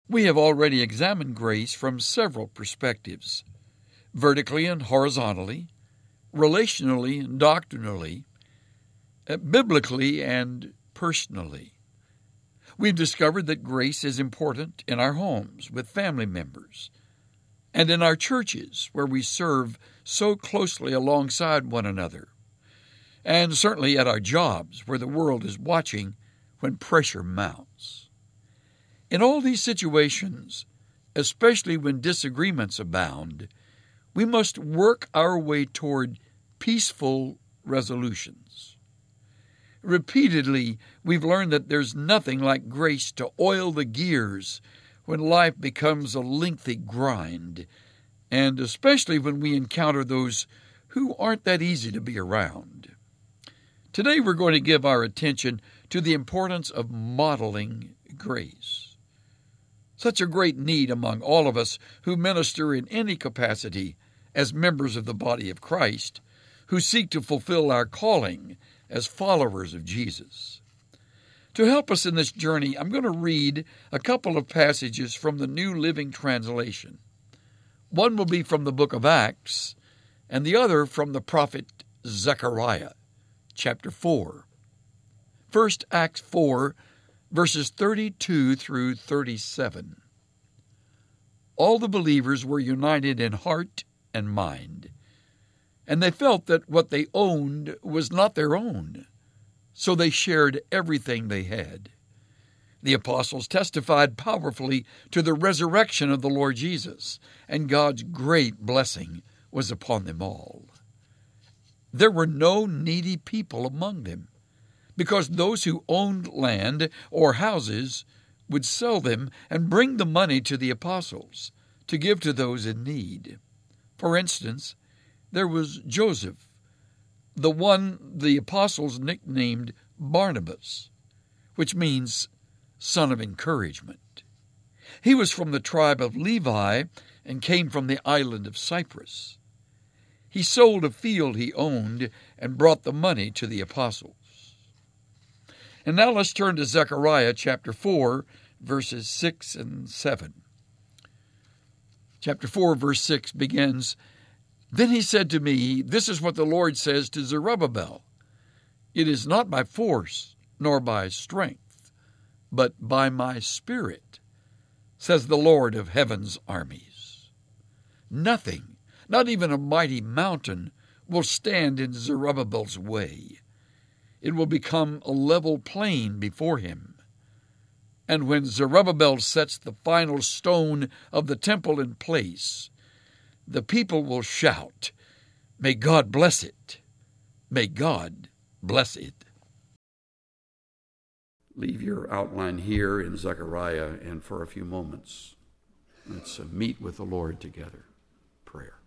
We have already examined grace from several perspectives, vertically and horizontally, relationally and doctrinally, biblically and personally. We've discovered that grace is important in our homes with family members and in our churches where we serve so closely alongside one another, and certainly at our jobs where the world is watching when pressure mounts. In all these situations, especially when disagreements abound, we must work our way toward peaceful resolutions. Repeatedly, we've learned that there's nothing like grace to oil the gears when life becomes a lengthy grind, and especially when we encounter those who aren't that easy to be around. Today we're going to give our attention to the importance of modeling grace. Such a great need among all of us who minister in any capacity as members of the body of Christ, who seek to fulfill our calling as followers of Jesus. To help us in this journey, I'm going to read a couple of passages from the New Living Translation. One will be from the book of Acts, and the other from the prophet Zechariah, chapter 4. First, Acts 4, verses 32 through 37. All the believers were united in heart and mind, and they felt that what they owned was not their own, so they shared everything they had. The apostles testified powerfully to the resurrection of the Lord Jesus, and God's great blessing was upon them all. There were no needy people among them, because those who owned land or houses would sell them and bring the money to the apostles to give to those in need. For instance, there was Joseph, the one the apostles nicknamed Barnabas, which means son of encouragement. He was from the tribe of Levi and came from the island of Cyprus. He sold a field he owned and brought the money to the apostles. And now let's turn to Zechariah chapter 4, verses 6 and 7. Chapter 4, verse 6 begins, "Then he said to me, This is what the Lord says to Zerubbabel. It is not by force nor by strength, but by my Spirit, says the Lord of heaven's armies. Nothing, not even a mighty mountain, will stand in Zerubbabel's way. It will become a level plain before him. And when Zerubbabel sets the final stone of the temple in place, the people will shout, 'May God bless it! May God bless it!'" Leave your outline here in Zechariah, and for a few moments, let's meet with the Lord together. Prayer.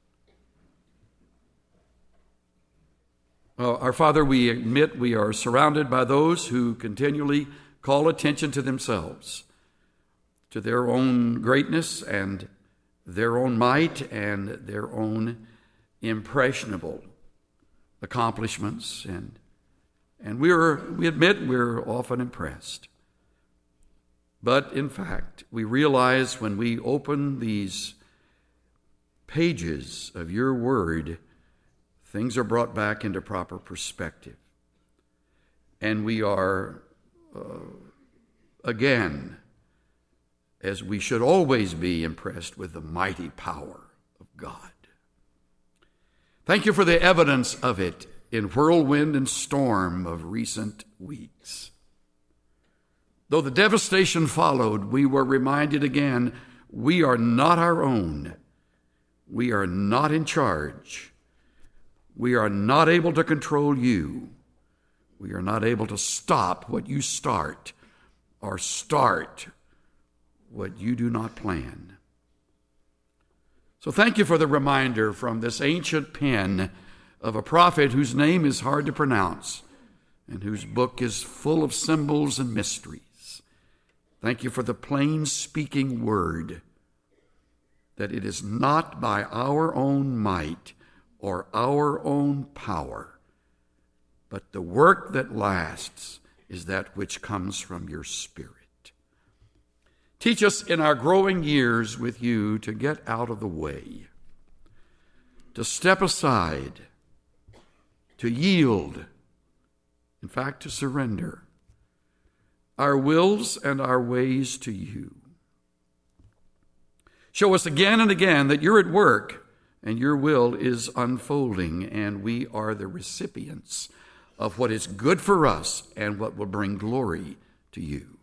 Well, our Father, we admit we are surrounded by those who continually call attention to themselves, to their own greatness and their own might and their own impressionable accomplishments, and we admit we're often impressed. But in fact, we realize when we open these pages of your word, things are brought back into proper perspective. And we are, again, as we should always be, impressed with the mighty power of God. Thank you for the evidence of it in whirlwind and storm of recent weeks. Though the devastation followed, we were reminded again, we are not our own. We are not in charge. We are not able to control you. We are not able to stop what you start or start what you do not plan. So thank you for the reminder from this ancient pen of a prophet whose name is hard to pronounce and whose book is full of symbols and mysteries. Thank you for the plain speaking word that it is not by our own might or our own power, but the work that lasts is that which comes from your Spirit. Teach us in our growing years with you to get out of the way, to step aside, to yield, in fact, to surrender our wills and our ways to you. Show us again and again that you're at work and your will is unfolding, and we are the recipients of what is good for us and what will bring glory to you.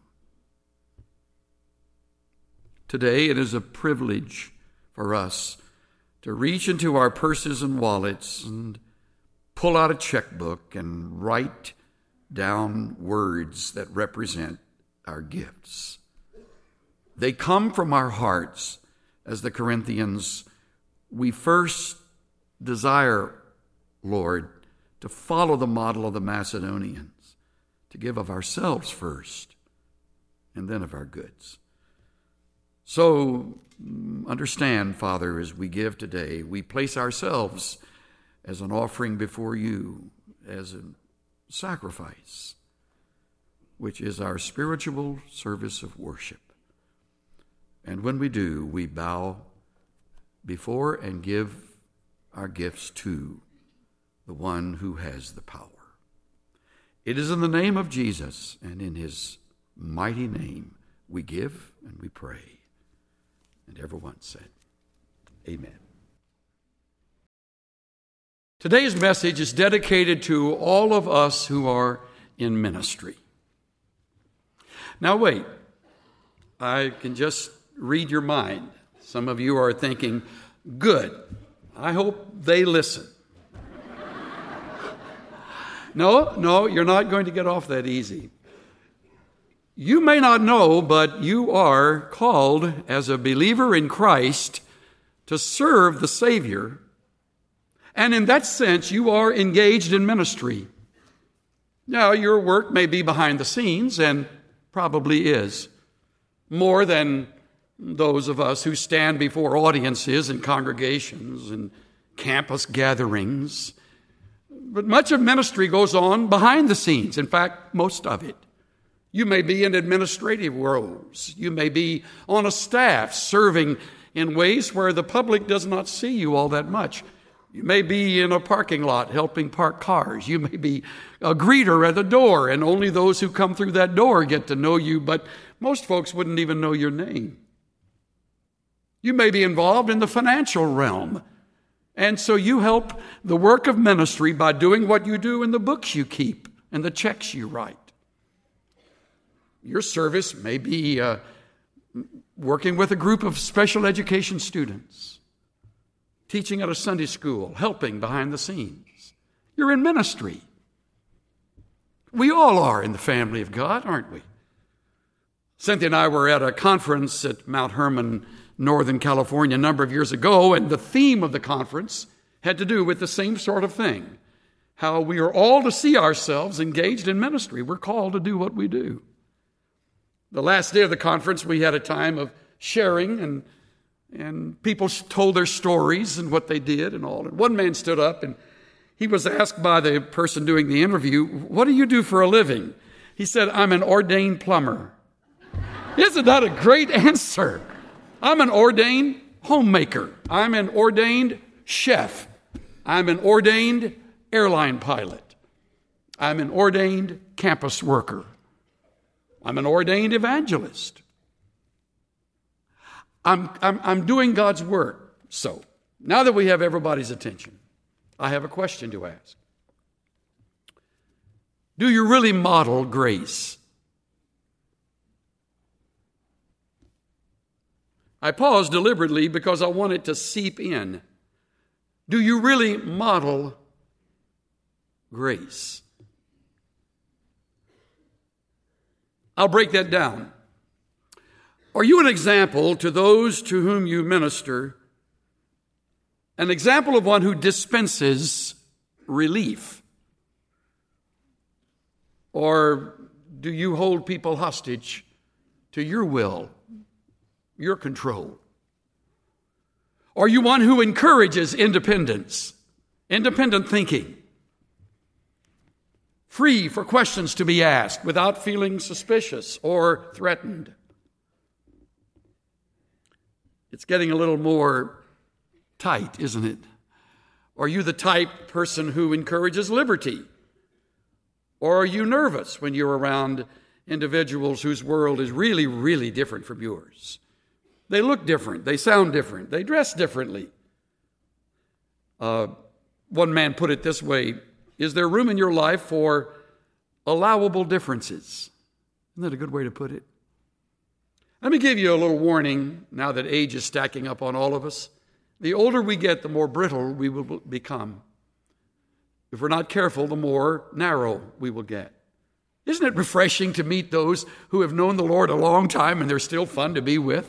Today it is a privilege for us to reach into our purses and wallets and pull out a checkbook and write down words that represent our gifts. They come from our hearts. As the Corinthians, we first desire, Lord, to follow the model of the Macedonians, to give of ourselves first and then of our goods. So understand, Father, as we give today, we place ourselves as an offering before you, as a sacrifice, which is our spiritual service of worship. And when we do, we bow before and give our gifts to the one who has the power. It is in the name of Jesus and in his mighty name we give and we pray. And everyone said, amen. Today's message is dedicated to all of us who are in ministry. Now wait, I can just read your mind. Some of you are thinking, good, I hope they listen. No, you're not going to get off that easy. You may not know, but you are called as a believer in Christ to serve the Savior. And in that sense, you are engaged in ministry. Now, your work may be behind the scenes, and probably is, more than those of us who stand before audiences and congregations and campus gatherings. But much of ministry goes on behind the scenes. In fact, most of it. You may be in administrative roles. You may be on a staff serving in ways where the public does not see you all that much. You may be in a parking lot helping park cars. You may be a greeter at the door, and only those who come through that door get to know you, but most folks wouldn't even know your name. You may be involved in the financial realm, and so you help the work of ministry by doing what you do in the books you keep and the checks you write. Your service may be working with a group of special education students, teaching at a Sunday school, helping behind the scenes. You're in ministry. We all are in the family of God, aren't we? Cynthia and I were at a conference at Mount Hermon, Northern California, a number of years ago, and the theme of the conference had to do with the same sort of thing, how we are all to see ourselves engaged in ministry. We're called to do what we do. The last day of the conference, we had a time of sharing, and people told their stories and what they did and all. And one man stood up, and he was asked by the person doing the interview, "What do you do for a living?" He said, "I'm an ordained plumber." Isn't that a great answer? I'm an ordained homemaker. I'm an ordained chef. I'm an ordained airline pilot. I'm an ordained campus worker. I'm an ordained evangelist. I'm doing God's work. So, now that we have everybody's attention, I have a question to ask. Do you really model grace? I pause deliberately because I want it to seep in. Do you really model grace? I'll break that down. Are you an example to those to whom you minister, an example of one who dispenses relief? Or do you hold people hostage to your will, your control? Are you one who encourages independence, independent thinking, free for questions to be asked without feeling suspicious or threatened? It's getting a little more tight, isn't it? Are you the type person who encourages liberty? Or are you nervous when you're around individuals whose world is really, really different from yours? They look different. They sound different. They dress differently. One man put it this way: is there room in your life for allowable differences? Isn't that a good way to put it? Let me give you a little warning now that age is stacking up on all of us. The older we get, the more brittle we will become. If we're not careful, the more narrow we will get. Isn't it refreshing to meet those who have known the Lord a long time and they're still fun to be with?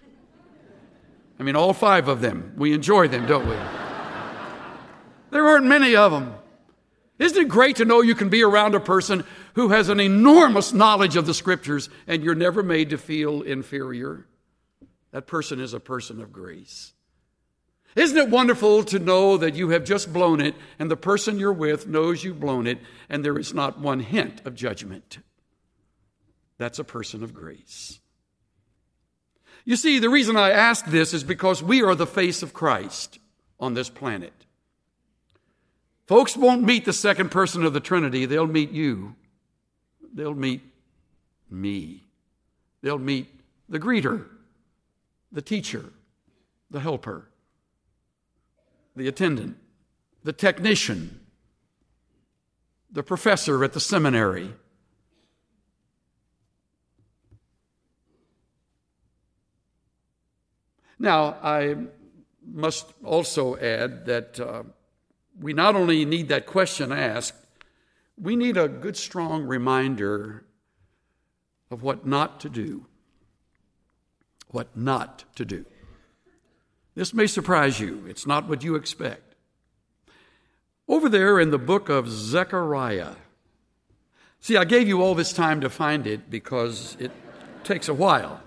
I mean, all 5 of them. We enjoy them, don't we? There aren't many of them. Isn't it great to know you can be around a person who has an enormous knowledge of the Scriptures and you're never made to feel inferior? That person is a person of grace. Isn't it wonderful to know that you have just blown it and the person you're with knows you've blown it and there is not one hint of judgment? That's a person of grace. You see, the reason I ask this is because we are the face of Christ on this planet. Folks won't meet the second person of the Trinity. They'll meet you. They'll meet me. They'll meet the greeter, the teacher, the helper, the attendant, the technician, the professor at the seminary. Now, I must also add that we not only need that question asked, we need a good, strong reminder of what not to do. What not to do. This may surprise you. It's not what you expect. Over there in the book of Zechariah. See, I gave you all this time to find it because it takes a while.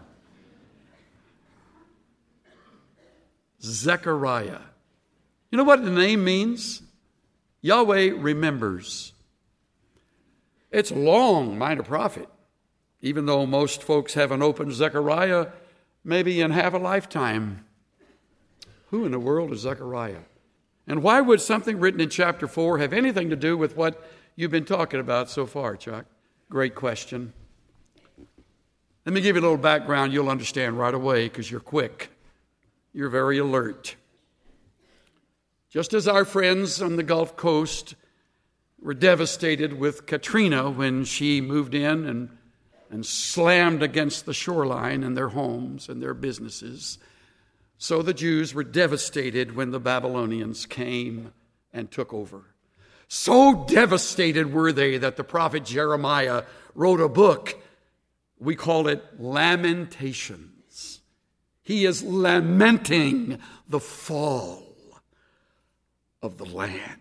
Zechariah. You know what the name means? Yahweh remembers. It's a long minor prophet, even though most folks haven't opened Zechariah maybe in half a lifetime. Who in the world is Zechariah? And why would something written in chapter 4 have anything to do with what you've been talking about so far, Chuck? Great question. Let me give you a little background. You'll understand right away because you're quick. You're very alert. Just as our friends on the Gulf Coast were devastated with Katrina when she moved in and slammed against the shoreline in their homes and their businesses, so the Jews were devastated when the Babylonians came and took over. So devastated were they that the prophet Jeremiah wrote a book. We call it Lamentations. He is lamenting the fall of the land.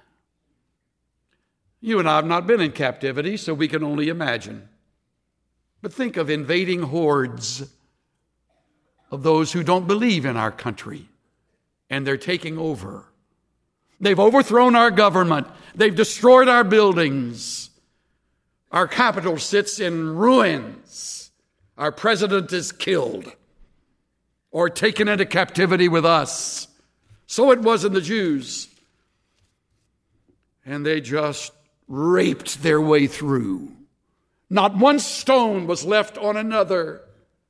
You and I have not been in captivity, so we can only imagine. But think of invading hordes of those who don't believe in our country, and they're taking over. They've overthrown our government. They've destroyed our buildings. Our capital sits in ruins. Our president is killed or taken into captivity with us. So it was in the Jews. And they just raped their way through. Not one stone was left on another.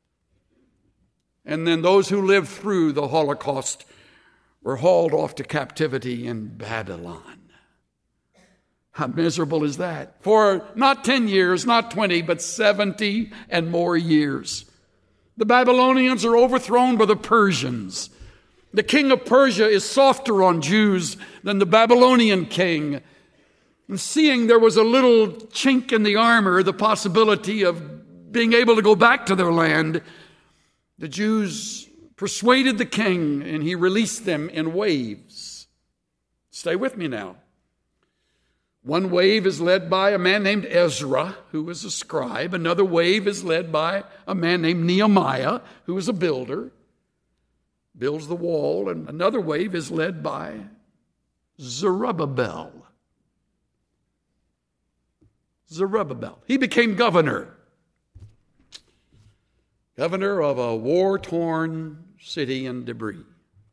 And then those who lived through the Holocaust were hauled off to captivity in Babylon. How miserable is that? For not 10 years, not 20, but 70 and more years. The Babylonians are overthrown by the Persians. The king of Persia is softer on Jews than the Babylonian king. And seeing there was a little chink in the armor, the possibility of being able to go back to their land, the Jews persuaded the king and he released them in waves. Stay with me now. One wave is led by a man named Ezra, who was a scribe. Another wave is led by a man named Nehemiah, who was a builder, builds the wall. And another wave is led by Zerubbabel. Zerubbabel. He became governor. governor of a war-torn city in debris.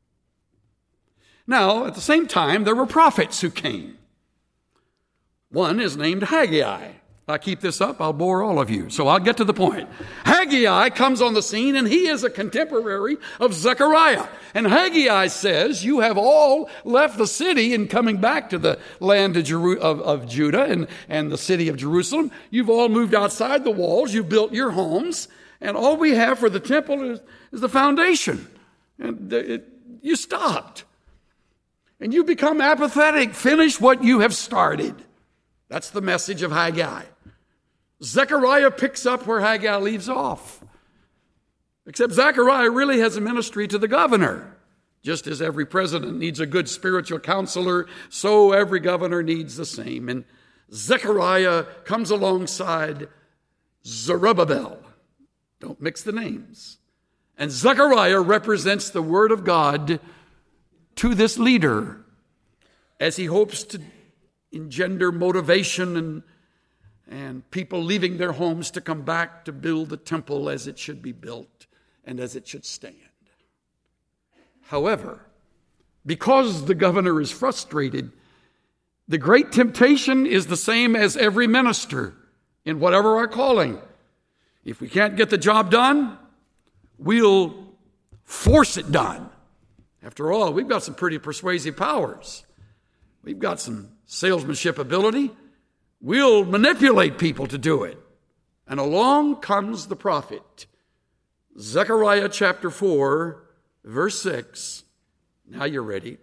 Now, at the same time, there were prophets who came. One is named Haggai. If I keep this up, I'll bore all of you, so I'll get to the point. Haggai comes on the scene, and he is a contemporary of Zechariah. And Haggai says, you have all left the city and coming back to the land of Judah and the city of Jerusalem. You've all moved outside the walls. You've built your homes. And all we have for the temple is the foundation. And you stopped. And you become apathetic. Finish what you have started. That's the message of Haggai. Zechariah picks up where Haggai leaves off. Except Zechariah really has a ministry to the governor. Just as every president needs a good spiritual counselor, so every governor needs the same. And Zechariah comes alongside Zerubbabel. Don't mix the names. And Zechariah represents the word of God to this leader as he hopes to engender motivation and people leaving their homes to come back to build the temple as it should be built and as it should stand. However, because the governor is frustrated, the great temptation is the same as every minister in whatever our calling. If we can't get the job done, we'll force it done. After all, we've got some pretty persuasive powers. We've got some salesmanship ability. We'll manipulate people to do it. And along comes the prophet. Zechariah chapter 4, verse 6. Now you're ready.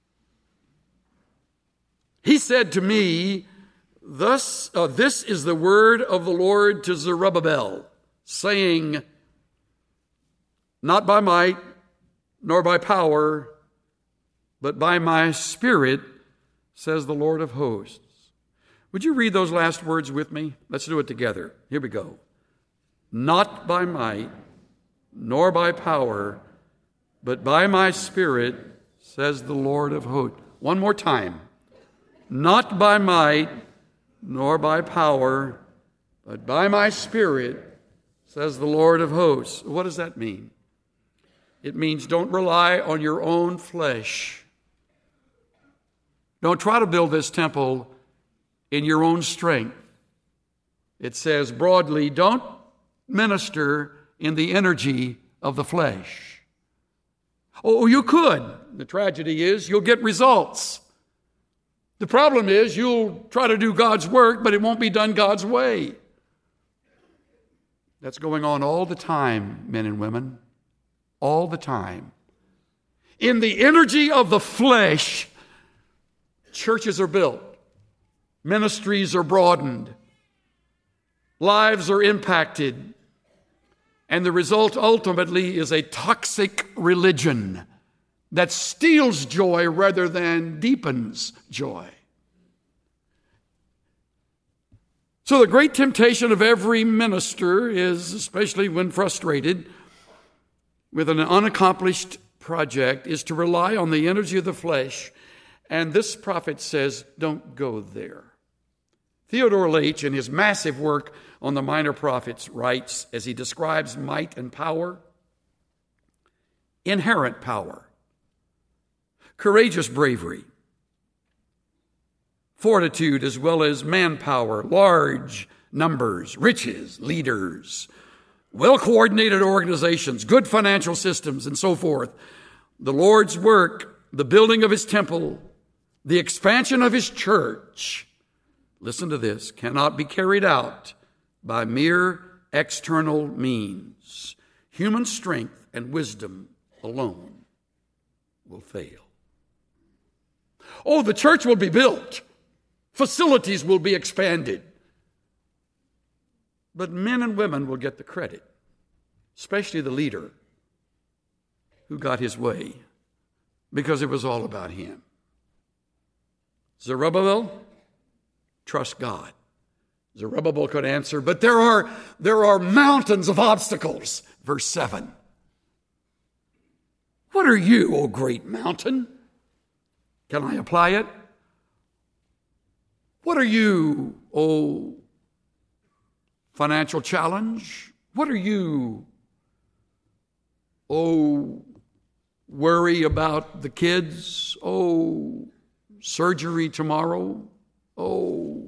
He said to me, this is the word of the Lord to Zerubbabel, saying, not by might, nor by power, but by my Spirit, says the Lord of hosts. Would you read those last words with me? Let's do it together. Here we go. Not by might, nor by power, but by my Spirit, says the Lord of hosts. One more time. Not by might, nor by power, but by my Spirit, says the Lord of hosts. What does that mean? It means don't rely on your own flesh. Don't try to build this temple in your own strength. It says broadly, don't minister in the energy of the flesh. Oh, you could. The tragedy is you'll get results. The problem is you'll try to do God's work, but it won't be done God's way. That's going on all the time, men and women. All the time. In the energy of the flesh, churches are built. Ministries are broadened. Lives are impacted. And the result ultimately is a toxic religion that steals joy rather than deepens joy. So the great temptation of every minister is, especially when frustrated with an unaccomplished project, is to rely on the energy of the flesh. And this prophet says, don't go there. Theodore Leach, in his massive work on the Minor Prophets, writes, as he describes might and power, inherent power, courageous bravery, fortitude as well as manpower, large numbers, riches, leaders, well-coordinated organizations, good financial systems, and so forth. The Lord's work, the building of his temple, the expansion of his church, listen to this, cannot be carried out by mere external means. Human strength and wisdom alone will fail. Oh, the church will be built. Facilities will be expanded. But men and women will get the credit, especially the leader who got his way, because it was all about him. Zerubbabel, trust God. Zerubbabel could answer, but there are mountains of obstacles. Verse 7. What are you, O great mountain? Can I apply it? What are you, O financial challenge? What are you, Oh, worry about the kids. Oh, surgery tomorrow. Oh,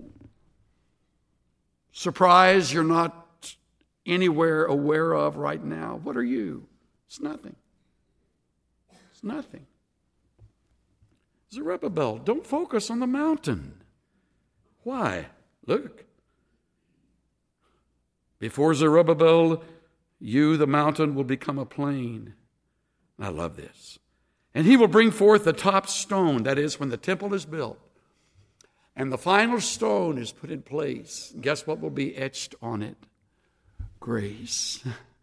surprise you're not anywhere aware of right now. What are you? It's nothing. It's nothing. Zerubbabel, don't focus on the mountain. Why? Look. Before Zerubbabel, you, the mountain, will become a plain. I love this. And he will bring forth the top stone, that is, when the temple is built, and the final stone is put in place. Guess what will be etched on it? Grace.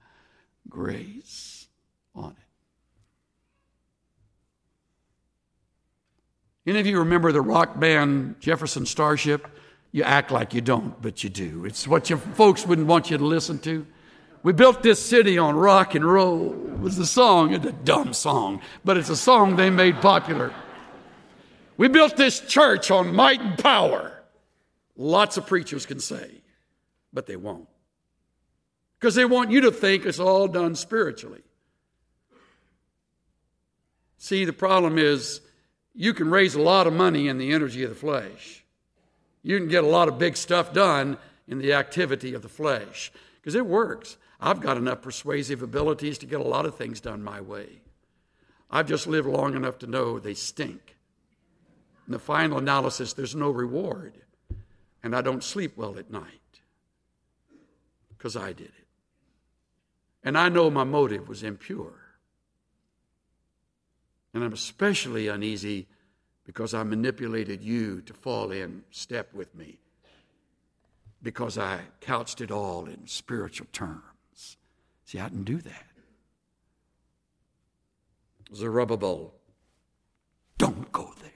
Grace on it. Any of you remember the rock band Jefferson Starship? You act like you don't, but you do. It's what your folks wouldn't want you to listen to. We built this city on rock and roll. It was the song. It's a dumb song, but it's a song they made popular. We built this church on might and power. Lots of preachers can say, but they won't. Because they want you to think it's all done spiritually. See, the problem is you can raise a lot of money in the energy of the flesh. You can get a lot of big stuff done in the activity of the flesh. Because it works. I've got enough persuasive abilities to get a lot of things done my way. I've just lived long enough to know they stink. In the final analysis, there's no reward. And I don't sleep well at night. Because I did it. And I know my motive was impure. And I'm especially uneasy because I manipulated you to fall in step with me. Because I couched it all in spiritual terms. See, I didn't do that. Zerubbabel, don't go there.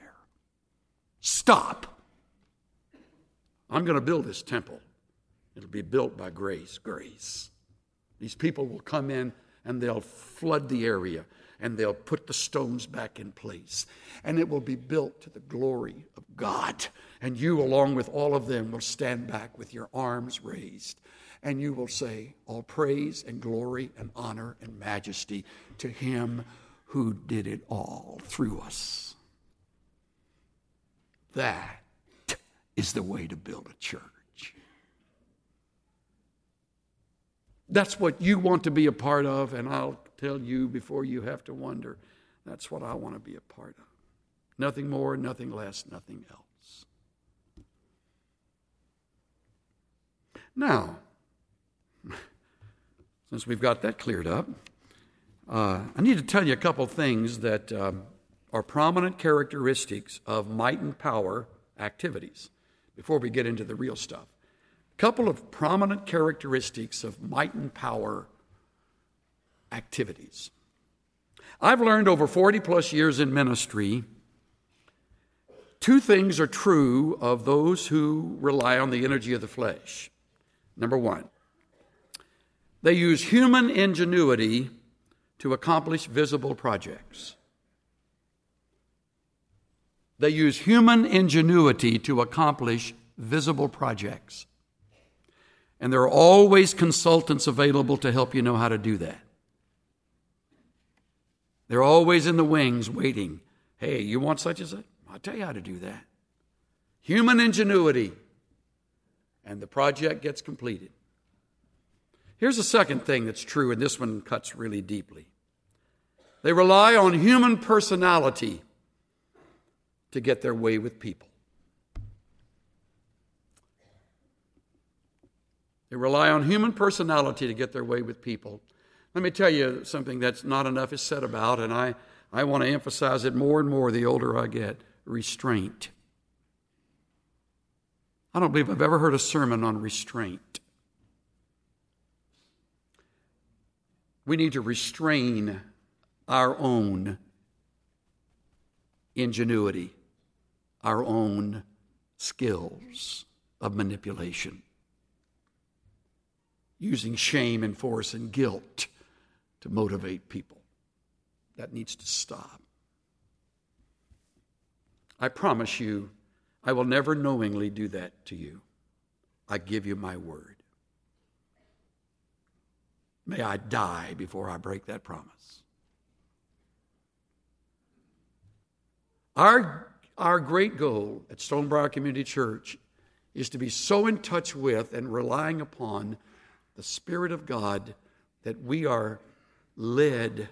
Stop. I'm going to build this temple. It'll be built by grace. Grace. These people will come in and they'll flood the area and they'll put the stones back in place. And it will be built to the glory of God. And you, along with all of them, will stand back with your arms raised. And you will say, all praise and glory and honor and majesty to him who did it all through us. That is the way to build a church. That's what you want to be a part of, and I'll tell you before you have to wonder, that's what I want to be a part of. Nothing more, nothing less, nothing else. Now, since we've got that cleared up, I need to tell you a couple things that are prominent characteristics of might and power activities before we get into the real stuff. A couple of prominent characteristics of might and power activities. I've learned over 40 plus years in ministry, two things are true of those who rely on the energy of the flesh. Number one, they use human ingenuity to accomplish visible projects. They use human ingenuity to accomplish visible projects. And there are always consultants available to help you know how to do that. They're always in the wings waiting. Hey, you want such as that? I'll tell you how to do that. Human ingenuity. And the project gets completed. Here's a second thing that's true, and this one cuts really deeply. They rely on human personality to get their way with people. They rely on human personality to get their way with people. Let me tell you something that's not enough is said about, and I want to emphasize it more and more the older I get. Restraint. I don't believe I've ever heard a sermon on restraint. We need to restrain our own ingenuity, our own skills of manipulation, using shame and force and guilt to motivate people. That needs to stop. I promise you, I will never knowingly do that to you. I give you my word. May I die before I break that promise. Our great goal at Stonebriar Community Church is to be so in touch with and relying upon the Spirit of God that we are led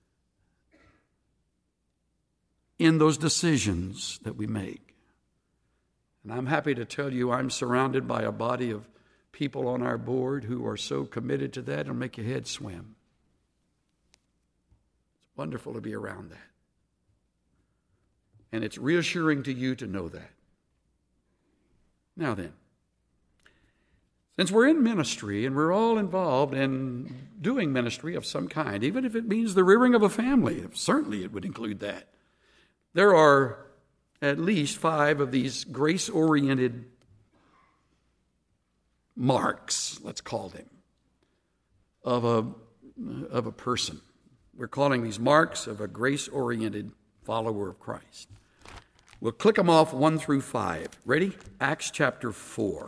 in those decisions that we make. And I'm happy to tell you I'm surrounded by a body of people on our board who are so committed to that it'll make your head swim. It's wonderful to be around that. And it's reassuring to you to know that. Now then, since we're in ministry and we're all involved in doing ministry of some kind, even if it means the rearing of a family, certainly it would include that. There are at least 5 of these grace-oriented marks, let's call them, of a person. We're calling these marks of a grace-oriented follower of Christ. We'll click them off 1 through 5. Ready? Acts chapter 4.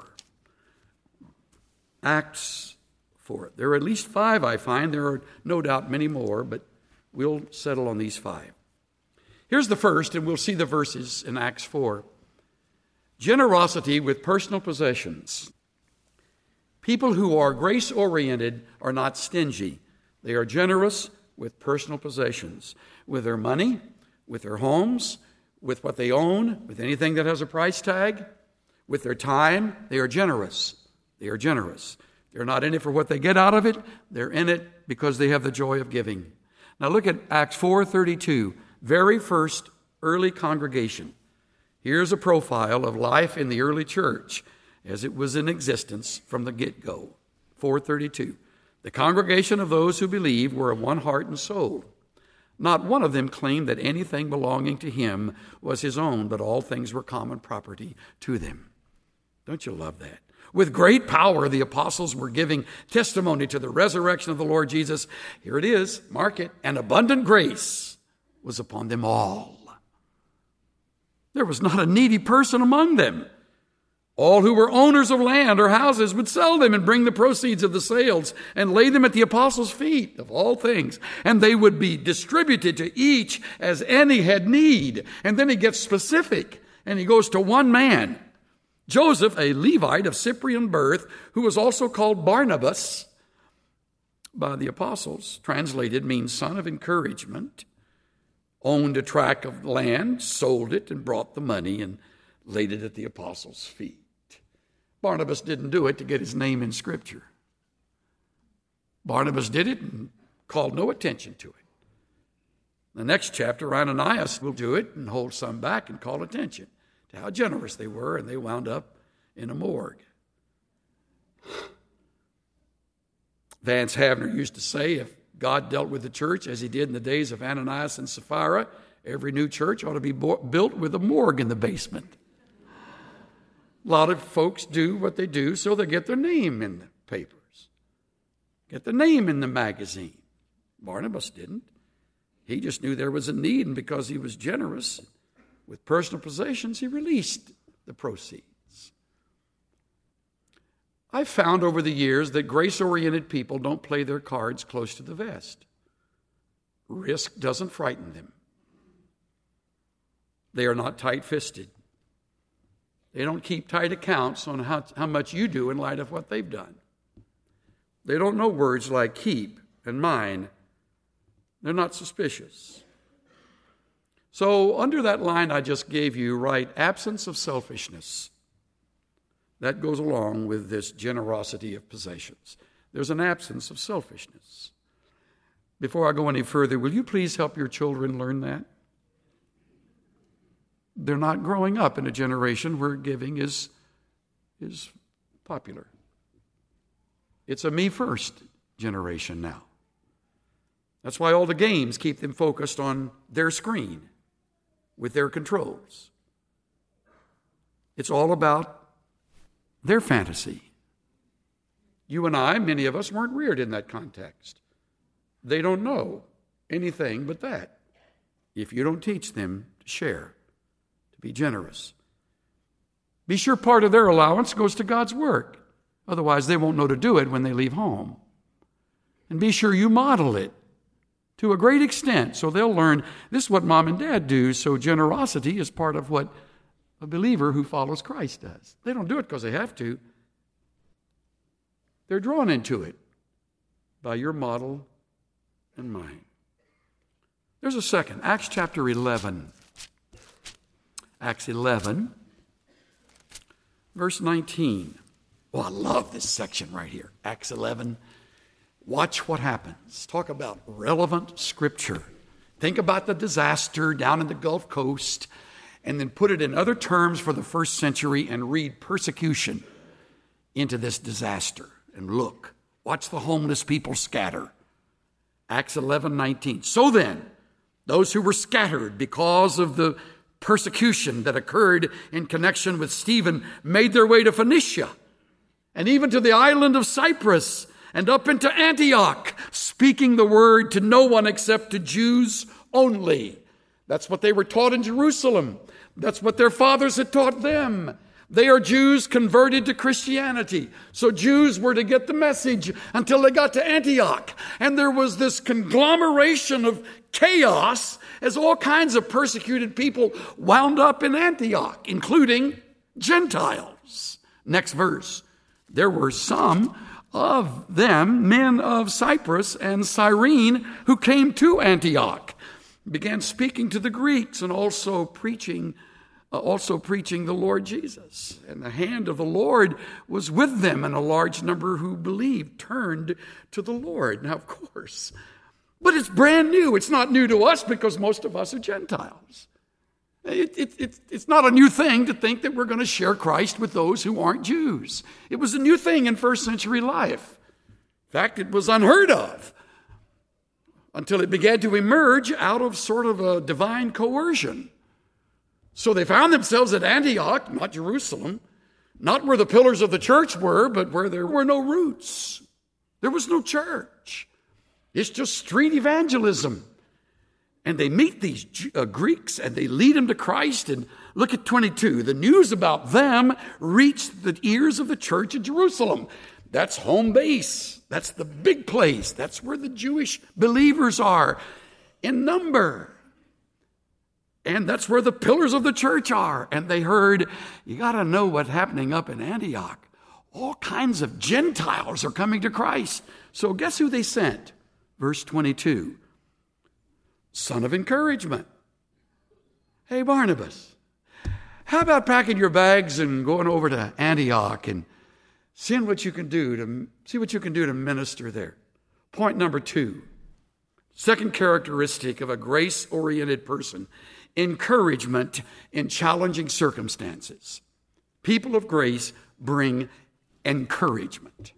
Acts 4. There are at least 5, I find. There are no doubt many more, but we'll settle on these 5. Here's the first, and we'll see the verses in Acts 4. Generosity with personal possessions. People who are grace-oriented are not stingy. They are generous with personal possessions, with their money, with their homes, with what they own, with anything that has a price tag, with their time. They are generous. They are generous. They're not in it for what they get out of it. They're in it because they have the joy of giving. Now look at Acts 4:32, very first early congregation. Here's a profile of life in the early church as it was in existence from the get-go. 4:32. The congregation of those who believed were of one heart and soul. Not one of them claimed that anything belonging to him was his own, but all things were common property to them. Don't you love that? With great power, the apostles were giving testimony to the resurrection of the Lord Jesus. Here it is, mark it, and abundant grace was upon them all. There was not a needy person among them. All who were owners of land or houses would sell them and bring the proceeds of the sales and lay them at the apostles' feet, of all things. And they would be distributed to each as any had need. And then he gets specific, and he goes to one man, Joseph, a Levite of Cyprian birth, who was also called Barnabas by the apostles, translated means son of encouragement, owned a tract of land, sold it, and brought the money and laid it at the apostles' feet. Barnabas didn't do it to get his name in Scripture. Barnabas did it and called no attention to it. The next chapter, Ananias will do it and hold some back and call attention to how generous they were, and they wound up in a morgue. Vance Havner used to say, if God dealt with the church as he did in the days of Ananias and Sapphira, every new church ought to be built with a morgue in the basement. A lot of folks do what they do so they get their name in the papers, get their name in the magazine. Barnabas didn't. He just knew there was a need, and because he was generous with personal possessions, he released the proceeds. I've found over the years that grace-oriented people don't play their cards close to the vest. Risk doesn't frighten them. They are not tight-fisted. They don't keep tight accounts on how much you do in light of what they've done. They don't know words like keep and mine. They're not suspicious. So under that line I just gave you, write absence of selfishness. That goes along with this generosity of possessions. There's an absence of selfishness. Before I go any further, will you please help your children learn that? They're not growing up in a generation where giving is popular. It's a me first generation now. That's why all the games keep them focused on their screen with their controls. It's all about their fantasy. You and I, many of us, weren't reared in that context. They don't know anything but that if you don't teach them to share, to be generous. Be sure part of their allowance goes to God's work. Otherwise, they won't know to do it when they leave home. And be sure you model it to a great extent so they'll learn this is what mom and dad do, so generosity is part of what a believer who follows Christ does. They don't do it because they have to. They're drawn into it by your model and mine. There's a second. Acts chapter 11. Acts 11, verse 19. Oh, I love this section right here. Acts 11. Watch what happens. Talk about relevant scripture. Think about the disaster down in the Gulf Coast and then put it in other terms for the first century and read persecution into this disaster. And look, watch the homeless people scatter. Acts 11:19. So then, those who were scattered because of the persecution that occurred in connection with Stephen made their way to Phoenicia and even to the island of Cyprus and up into Antioch, speaking the word to no one except to Jews only. That's what they were taught in Jerusalem. That's what their fathers had taught them. They are Jews converted to Christianity. So Jews were to get the message until they got to Antioch. And there was this conglomeration of chaos as all kinds of persecuted people wound up in Antioch, including Gentiles. Next verse. There were some of them, men of Cyprus and Cyrene, who came to Antioch, began speaking to the Greeks and also preaching the Lord Jesus. And the hand of the Lord was with them, and a large number who believed turned to the Lord. Now, of course, but it's brand new. It's not new to us because most of us are Gentiles. It's not a new thing to think that we're going to share Christ with those who aren't Jews. It was a new thing in first century life. In fact, it was unheard of until it began to emerge out of sort of a divine coercion. So they found themselves at Antioch, not Jerusalem, not where the pillars of the church were, but where there were no roots. There was no church. It's just street evangelism. And they meet these Greeks and they lead them to Christ. And look at 22. The news about them reached the ears of the church in Jerusalem. That's home base. That's the big place. That's where the Jewish believers are in number. And that's where the pillars of the church are. And they heard, you got to know what's happening up in Antioch. All kinds of Gentiles are coming to Christ. So guess who they sent? Verse 22. Son of encouragement. Hey, Barnabas, how about packing your bags and going over to Antioch and seeing what you can do to minister there? Point number 2. Second characteristic of a grace-oriented person. Encouragement in challenging circumstances. People of grace bring encouragement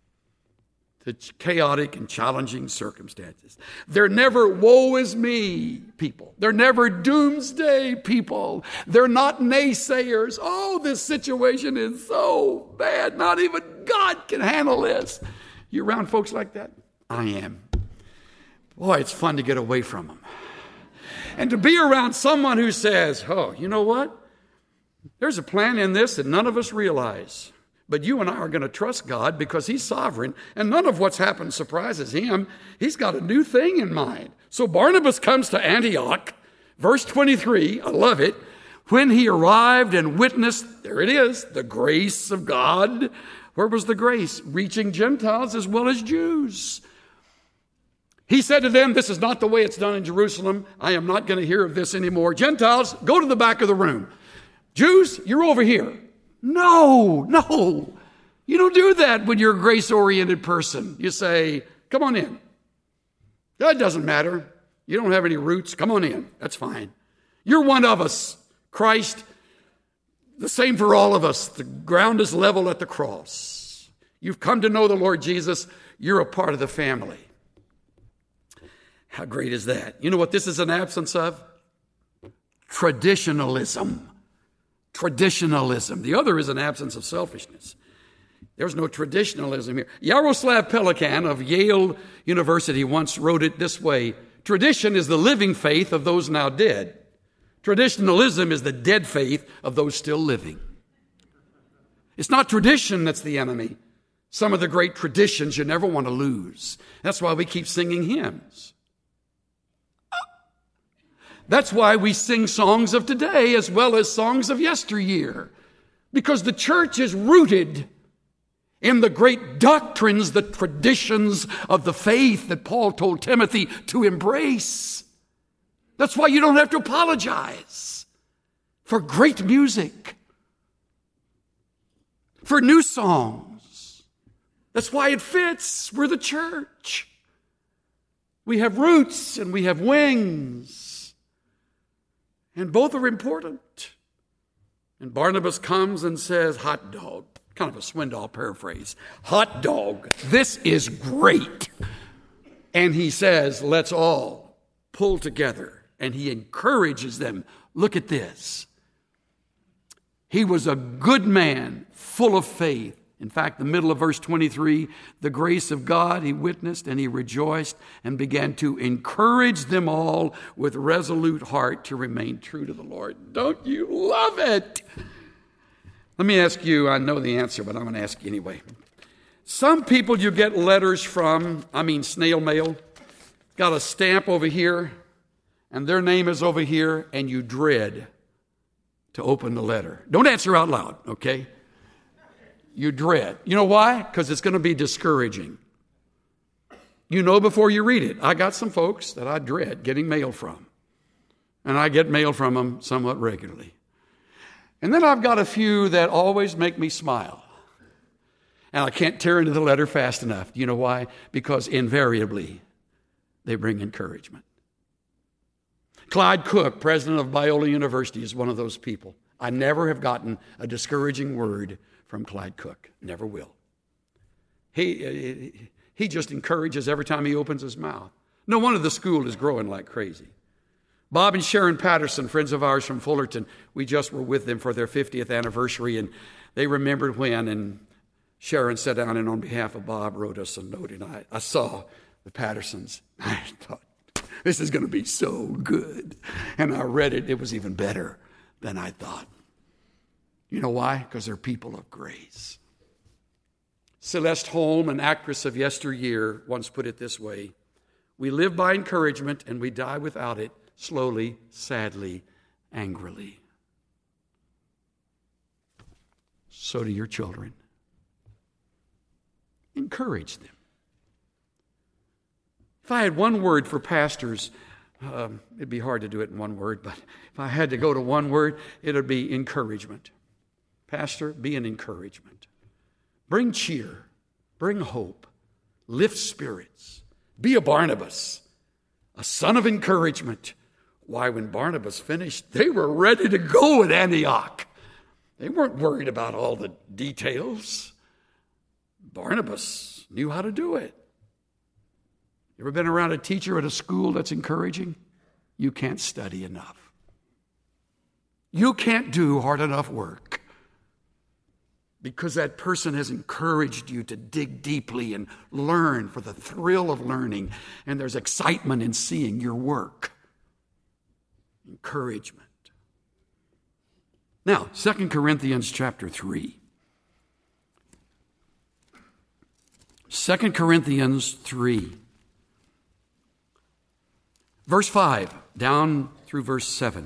to chaotic and challenging circumstances. They're never woe is me people. They're never doomsday people. They're not naysayers. Oh, this situation is so bad. Not even God can handle this. You around folks like that? I am. Boy, it's fun to get away from them. And to be around someone who says, oh, you know what? There's a plan in this that none of us realize. But you and I are going to trust God because He's sovereign, and none of what's happened surprises Him. He's got a new thing in mind. So Barnabas comes to Antioch, verse 23, I love it. When he arrived and witnessed, there it is, the grace of God. Where was the grace? Reaching Gentiles as well as Jews. He said to them, this is not the way it's done in Jerusalem. I am not going to hear of this anymore. Gentiles, go to the back of the room. Jews, you're over here. No. You don't do that when you're a grace-oriented person. You say, come on in. That doesn't matter. You don't have any roots. Come on in. That's fine. You're one of us. Christ, the same for all of us. The ground is level at the cross. You've come to know the Lord Jesus. You're a part of the family. How great is that? You know what this is an absence of? Traditionalism. The other is an absence of selfishness. There's no traditionalism here. Yaroslav Pelikan of Yale University once wrote it this way. Tradition is the living faith of those now dead. Traditionalism is the dead faith of those still living. It's not tradition that's the enemy. Some of the great traditions you never want to lose. That's why we keep singing hymns. That's why we sing songs of today as well as songs of yesteryear. Because the church is rooted in the great doctrines, the traditions of the faith that Paul told Timothy to embrace. That's why you don't have to apologize for great music, for new songs. That's why it fits. We're the church. We have roots and we have wings. And both are important. And Barnabas comes and says, hot dog. Kind of a Swindoll paraphrase. Hot dog. This is great. And he says, let's all pull together. And he encourages them. Look at this. He was a good man, full of faith. In fact, the middle of verse 23, the grace of God he witnessed and he rejoiced and began to encourage them all with resolute heart to remain true to the Lord. Don't you love it? Let me ask you, I know the answer, but I'm going to ask you anyway. Some people you get letters from, snail mail, got a stamp over here, and their name is over here, and you dread to open the letter. Don't answer out loud, okay? You dread. You know why? Because it's going to be discouraging. You know before you read it. I got some folks that I dread getting mail from, and I get mail from them somewhat regularly. And then I've got a few that always make me smile. And I can't tear into the letter fast enough. Do you know why? Because invariably, they bring encouragement. Clyde Cook, president of Biola University, is one of those people. I never have gotten a discouraging word from Clyde Cook. Never will. He just encourages every time he opens his mouth. No wonder the school is growing like crazy. Bob and Sharon Patterson, friends of ours from Fullerton, we just were with them for their 50th anniversary, and they remembered when, and Sharon sat down and on behalf of Bob wrote us a note, and I saw the Pattersons. I thought, this is going to be so good. And I read it. It was even better than I thought. You know why? Because they're people of grace. Celeste Holm, an actress of yesteryear, once put it this way: we live by encouragement and we die without it, slowly, sadly, angrily. So do your children. Encourage them. If I had one word for pastors, it'd be hard to do it in one word, but if I had to go to one word, it would be encouragement. Pastor, be an encouragement. Bring cheer. Bring hope. Lift spirits. Be a Barnabas, a son of encouragement. Why, when Barnabas finished, they were ready to go at Antioch. They weren't worried about all the details. Barnabas knew how to do it. You ever been around a teacher at a school that's encouraging? You can't study enough. You can't do hard enough work because that person has encouraged you to dig deeply and learn for the thrill of learning, and there's excitement in seeing your work. Encouragement. Now, 2 Corinthians chapter 3. 2 Corinthians 3. Verse 5, down through verse 7.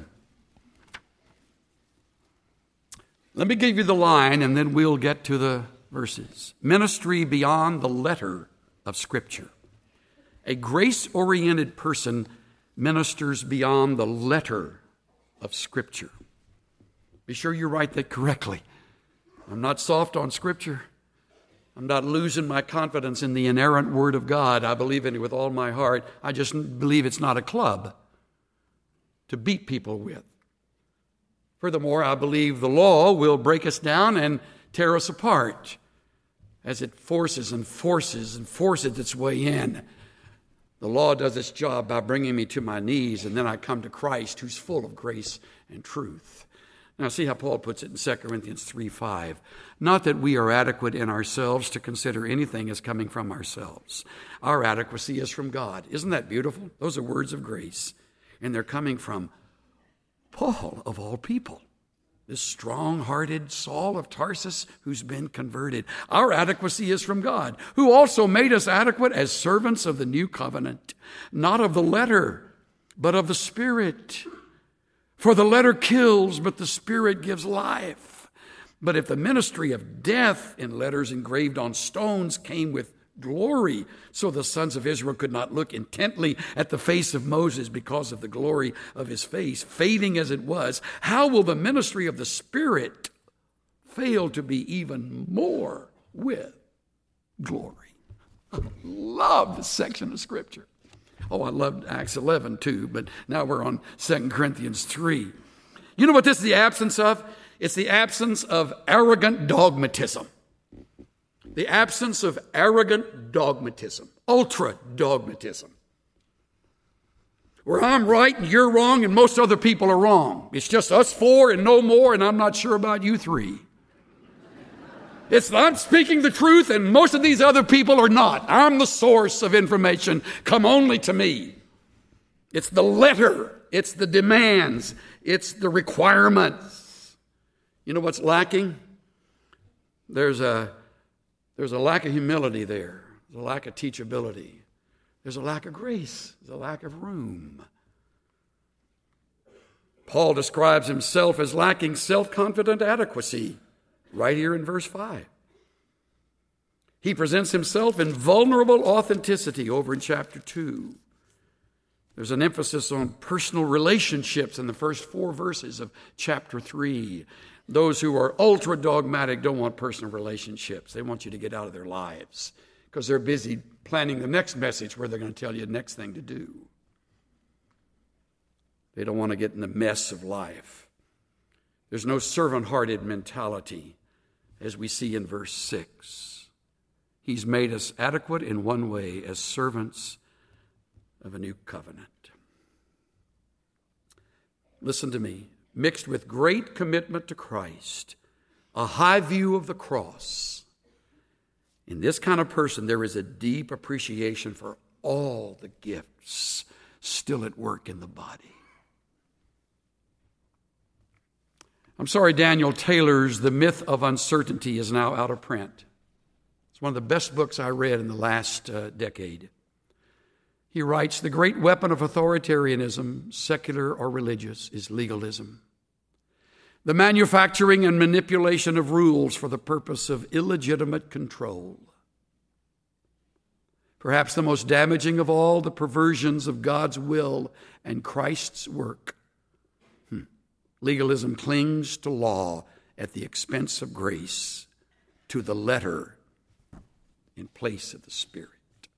Let me give you the line, and then we'll get to the verses. Ministry beyond the letter of Scripture. A grace-oriented person ministers beyond the letter of Scripture. Be sure you write that correctly. I'm not soft on Scripture. I'm not losing my confidence in the inerrant Word of God. I believe in it with all my heart. I just believe it's not a club to beat people with. Furthermore, I believe the law will break us down and tear us apart as it forces its way in. The law does its job by bringing me to my knees, and then I come to Christ, who's full of grace and truth. Now, see how Paul puts it in 2 Corinthians 3:5. Not that we are adequate in ourselves to consider anything as coming from ourselves. Our adequacy is from God. Isn't that beautiful? Those are words of grace. And they're coming from Paul, of all people. This strong-hearted Saul of Tarsus who's been converted. Our adequacy is from God, who also made us adequate as servants of the new covenant, not of the letter, but of the Spirit. For the letter kills, but the Spirit gives life. But if the ministry of death in letters engraved on stones came with glory, so the sons of Israel could not look intently at the face of Moses because of the glory of his face, fading as it was, how will the ministry of the Spirit fail to be even more with glory? I love this section of Scripture. Oh, I loved Acts 11 too, but now we're on 2 Corinthians 3. You know what this is the absence of? It's the absence of arrogant dogmatism. The absence of arrogant dogmatism, ultra-dogmatism, where I'm right and you're wrong and most other people are wrong. It's just us four and no more, and I'm not sure about you three. It's I'm speaking the truth and most of these other people are not. I'm the source of information. Come only to me. It's the letter. It's the demands. It's the requirements. You know what's lacking? There's a lack of humility there. There's a lack of teachability. There's a lack of grace. There's a lack of room. Paul describes himself as lacking self-confident adequacy right here in verse 5. He presents himself in vulnerable authenticity over in chapter 2. There's an emphasis on personal relationships in the first 4 verses of chapter 3. Those who are ultra-dogmatic don't want personal relationships. They want you to get out of their lives because they're busy planning the next message where they're going to tell you the next thing to do. They don't want to get in the mess of life. There's no servant-hearted mentality, as we see in verse 6. He's made us adequate in one way as servants of a new covenant. Listen to me. Mixed with great commitment to Christ, a high view of the cross. In this kind of person, there is a deep appreciation for all the gifts still at work in the body. I'm sorry, Daniel Taylor's The Myth of Uncertainty is now out of print. It's one of the best books I read in the last decade. He writes, the great weapon of authoritarianism, secular or religious, is legalism. The manufacturing and manipulation of rules for the purpose of illegitimate control. Perhaps the most damaging of all the perversions of God's will and Christ's work. Legalism clings to law at the expense of grace, to the letter in place of the Spirit.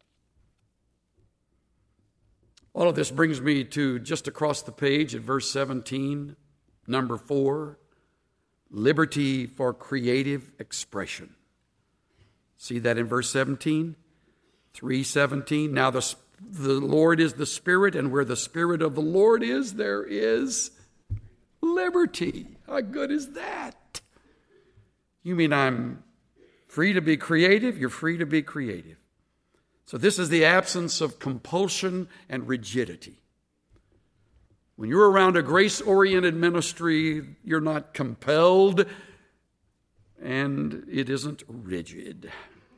All of this brings me to just across the page at verse 17, number 4, liberty for creative expression. See that in verse 17? 3:17. Now the Lord is the Spirit, and where the Spirit of the Lord is, there is liberty. How good is that? You mean I'm free to be creative? You're free to be creative. So this is the absence of compulsion and rigidity. When you're around a grace-oriented ministry, you're not compelled and it isn't rigid.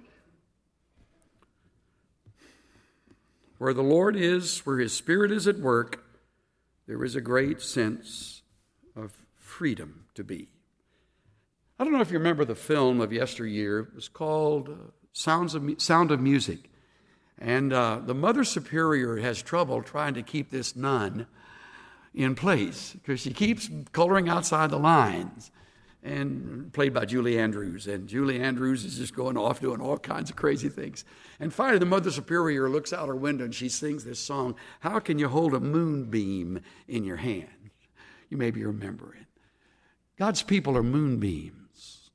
Where the Lord is, where His Spirit is at work, there is a great sense of freedom to be. I don't know if you remember the film of yesteryear. It was called Sound of Music. And the Mother Superior has trouble trying to keep this nun in place because she keeps coloring outside the lines, and played by Julie Andrews. And Julie Andrews is just going off doing all kinds of crazy things. And finally, the Mother Superior looks out her window and she sings this song, How Can You Hold a Moonbeam in Your Hand? You maybe remember it. God's people are moonbeams.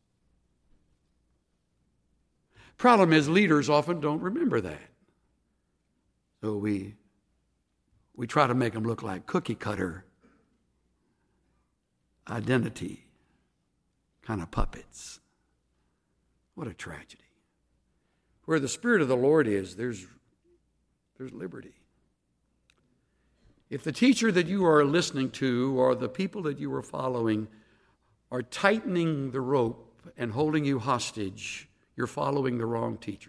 Problem is, leaders often don't remember that. So we try to make them look like cookie cutter identity kind of puppets. What a tragedy. Where the Spirit of the Lord is, there's liberty. If the teacher that you are listening to or the people that you are following are tightening the rope and holding you hostage, you're following the wrong teachers.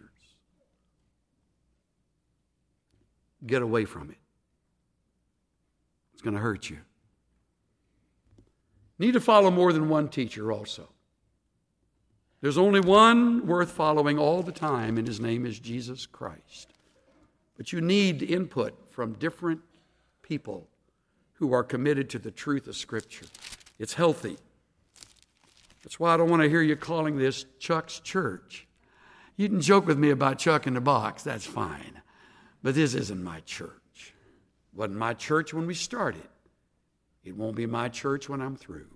Get away from it. It's going to hurt you. Need to follow more than one teacher also. There's only one worth following all the time, and his name is Jesus Christ. But you need input from different people who are committed to the truth of Scripture. It's healthy. That's why I don't want to hear you calling this Chuck's church. You can joke with me about Chuck in the box, that's fine. But this isn't my church. It wasn't my church when we started. It won't be my church when I'm through.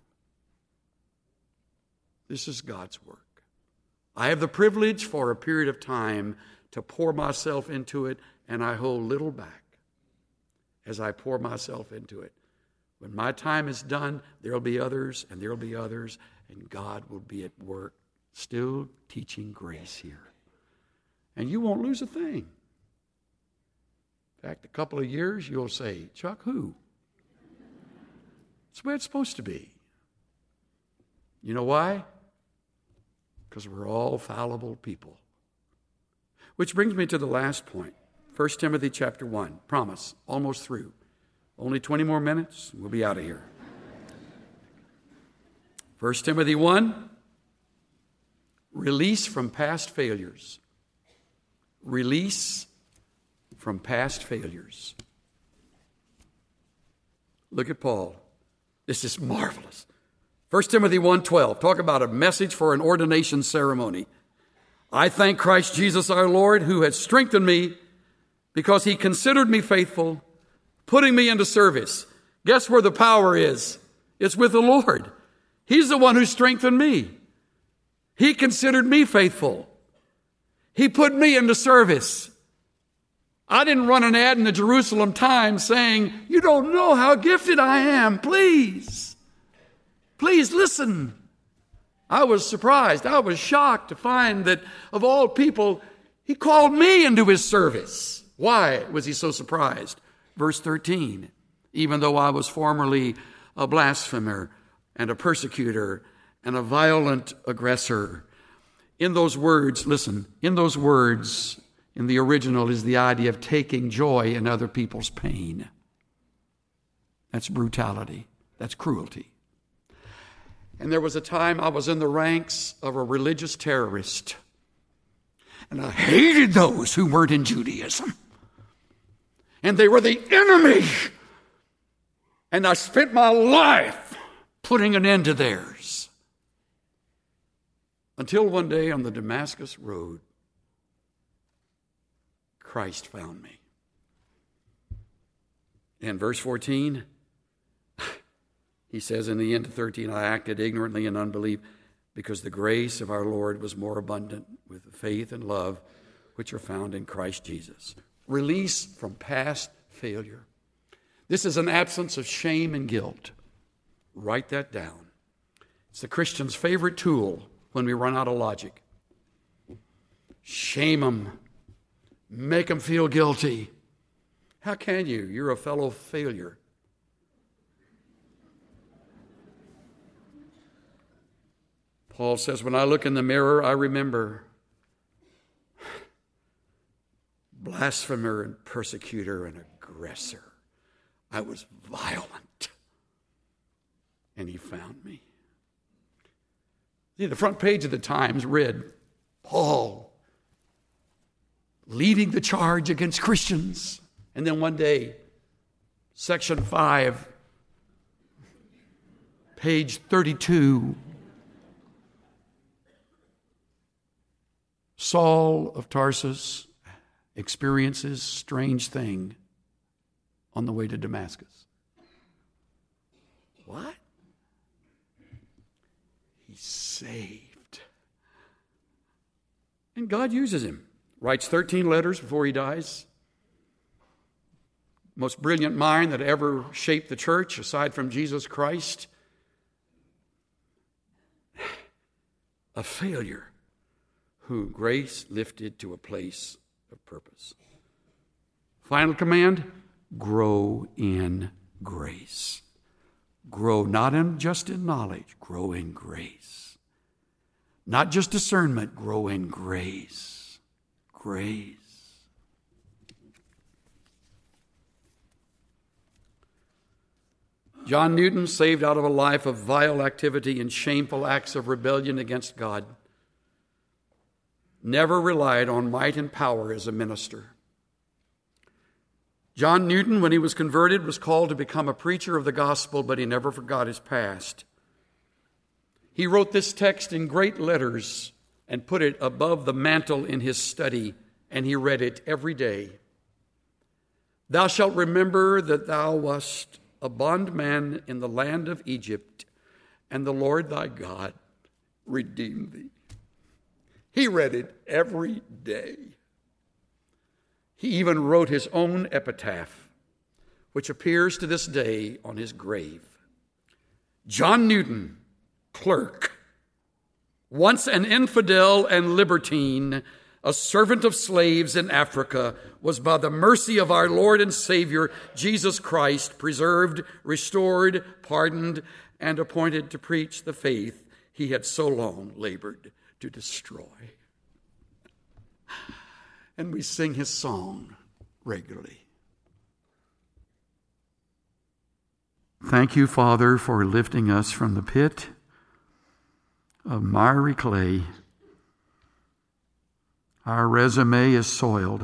This is God's work. I have the privilege for a period of time to pour myself into it, and I hold little back as I pour myself into it. When my time is done, there will be others, and there will be others, and God will be at work still teaching grace here. And you won't lose a thing. In fact, a couple of years, you'll say, Chuck, who? It's the way it's supposed to be. You know why? Because we're all fallible people. Which brings me to the last point. 1 Timothy chapter 1. Promise, almost through. Only 20 more minutes, we'll be out of here. 1 Timothy 1. Release from past failures. Release from past failures. Look at Paul. This is marvelous. 1 Timothy 1:12. Talk about a message for an ordination ceremony. I thank Christ Jesus our Lord, who has strengthened me because he considered me faithful, putting me into service. Guess where the power is? It's with the Lord. He's the one who strengthened me. He considered me faithful. He put me into service. I didn't run an ad in the Jerusalem Times saying, you don't know how gifted I am. Please listen. I was surprised. I was shocked to find that of all people, he called me into his service. Why was he so surprised? Verse 13, even though I was formerly a blasphemer and a persecutor and a violent aggressor. In those words, listen, in those words, in the original is the idea of taking joy in other people's pain. That's brutality. That's cruelty. And there was a time I was in the ranks of a religious terrorist. And I hated those who weren't in Judaism. And they were the enemy. And I spent my life putting an end to theirs. Until one day on the Damascus Road, Christ found me. In verse 14, he says in the end of 13, I acted ignorantly in unbelief because the grace of our Lord was more abundant with the faith and love which are found in Christ Jesus. Release from past failure. This is an absence of shame and guilt. Write that down. It's the Christian's favorite tool when we run out of logic. Shame them. Make them feel guilty. How can you? You're a fellow failure. Paul says, when I look in the mirror, I remember blasphemer and persecutor and aggressor. I was violent. And he found me. See, the front page of the Times read, Paul leading the charge against Christians. And then one day, section 5, page 32, Saul of Tarsus experiences strange thing on the way to Damascus. What? He's saved. And God uses him. Writes 13 letters before he dies. Most brilliant mind that ever shaped the church, aside from Jesus Christ. A failure who grace lifted to a place of purpose. Final command, grow in grace. Grow not just in knowledge, grow in grace. Not just discernment, grow in grace. Grace. John Newton, saved out of a life of vile activity and shameful acts of rebellion against God, never relied on might and power as a minister. John Newton, when he was converted, was called to become a preacher of the gospel, but he never forgot his past. He wrote this text in great letters and put it above the mantle in his study, and he read it every day. Thou shalt remember that thou wast a bondman in the land of Egypt, and the Lord thy God redeemed thee. He read it every day. He even wrote his own epitaph, which appears to this day on his grave. John Newton, clerk, once an infidel and libertine, a servant of slaves in Africa, was by the mercy of our Lord and Savior, Jesus Christ, preserved, restored, pardoned, and appointed to preach the faith he had so long labored to destroy. And we sing his song regularly. Thank you, Father, for lifting us from the pit of miry clay. Our resume is soiled.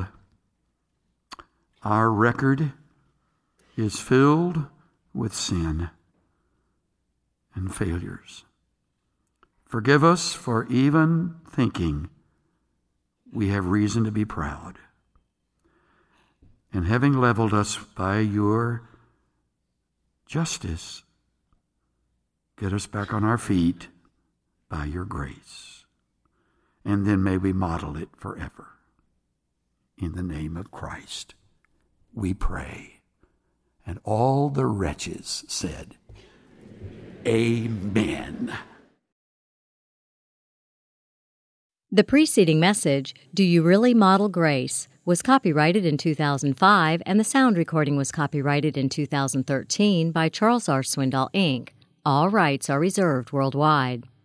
Our record is filled with sin and failures. Forgive us for even thinking we have reason to be proud. And having leveled us by your justice, get us back on our feet by your grace. And then may we model it forever. In the name of Christ, we pray. And all the wretches said, Amen. The preceding message, Do You Really Model Grace?, was copyrighted in 2005, and the sound recording was copyrighted in 2013 by Charles R. Swindoll, Inc. All rights are reserved worldwide.